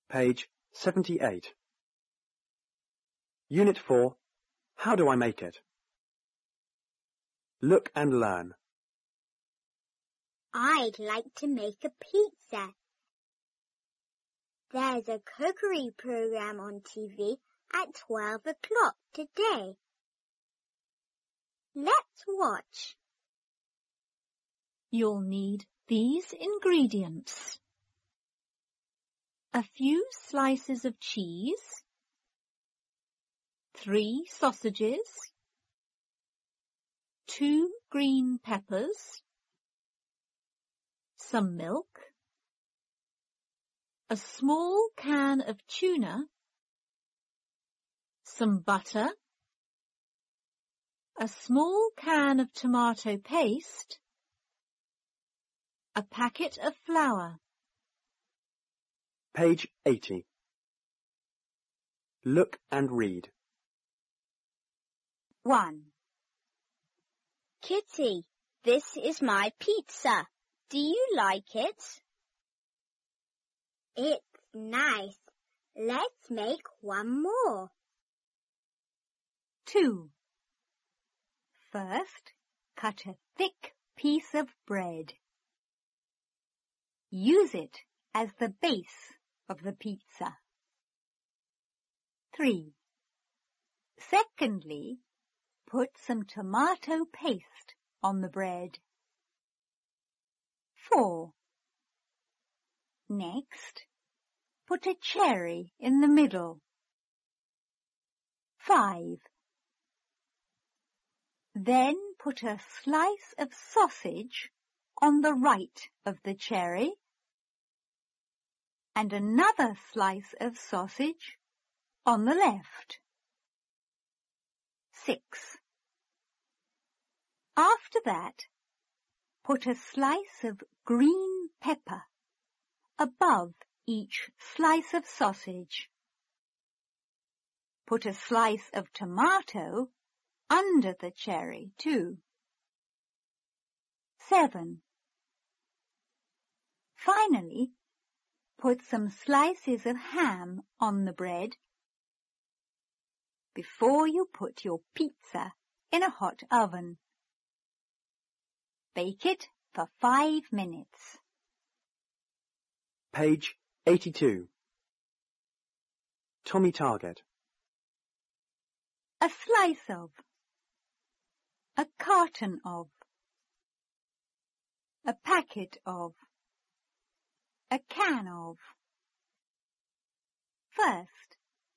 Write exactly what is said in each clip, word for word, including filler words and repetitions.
Page seventy-eight. Unit four. How do I make it? Look and learn. I'd like to make a pizza. There's a cookery program on T V at twelve o'clock today. Let's watch. You'll need these ingredients: a few slices of cheese, three sausages, two green peppers, some milk, a small can of tuna, some butter, a small can of tomato paste, a packet of flour. Page eighty. Look and read. one. Kitty, this is my pizza. Do you like it? It's nice. Let's make one more. two. First, cut a thick piece of bread. Use it as the base of the pizza. three. Secondly, put some tomato paste on the bread. four. Next, put a cherry in the middle. five. Then put a slice of sausage on the right of the cherry and another slice of sausage on the left. six. After that, put a slice of green pepper above each slice of sausage. Put a slice of tomato under the cherry too. seven. Finally, put some slices of ham on the bread before you put your pizza in a hot oven. Bake it for five minutes. Page eighty-two. Tommy Target. A slice of, a carton of, a packet of, a can of. First.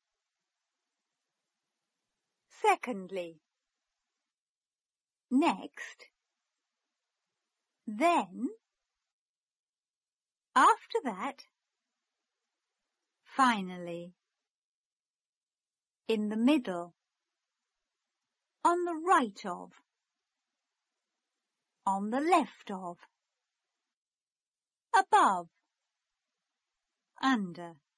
Secondly. Next. Then. After that. Finally. In the middle. On the right of. On the left of. Above. Under.